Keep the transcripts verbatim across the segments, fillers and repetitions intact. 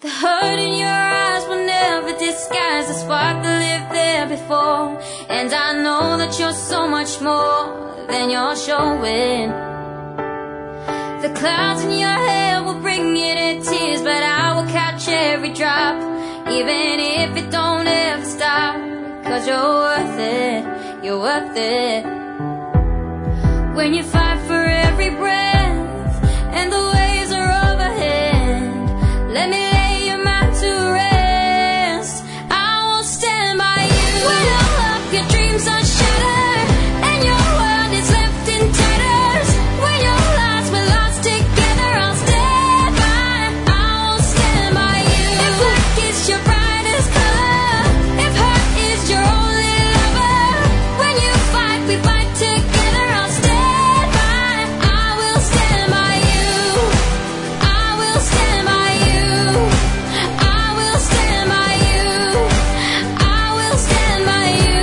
The hurt in your eyes will never disguise the spark that lived there before. And I know that you're so much more than you're showing. The clouds in your hair will bring you to tears, but I will catch every drop, even if it don't ever stop. Cause you're worth it, you're worth it. When you fight for every breath and the waves are overhead, let me lay your mind to rest. I will stand by you when all of your dreams are shattered and your world is left in tatters. When your lives were lost together, I'll stand by. I will stand by you. If black is your brightest color, if hurt is your only lover, when you fight, we fight together. I'll stand by. I will stand by you. I will stand by you. I will stand by you. I will stand by you.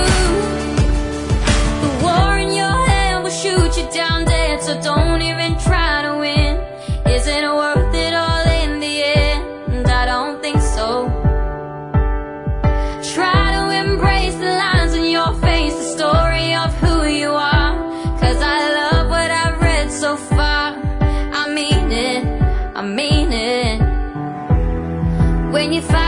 The war in your hand will shoot you down dead, so don't even try to win. Is it worth it all in the end? I don't think so. Try to embrace the lines on your face, the story of who you are. Cause I love what I've read so far. I mean it, I mean it. When you fight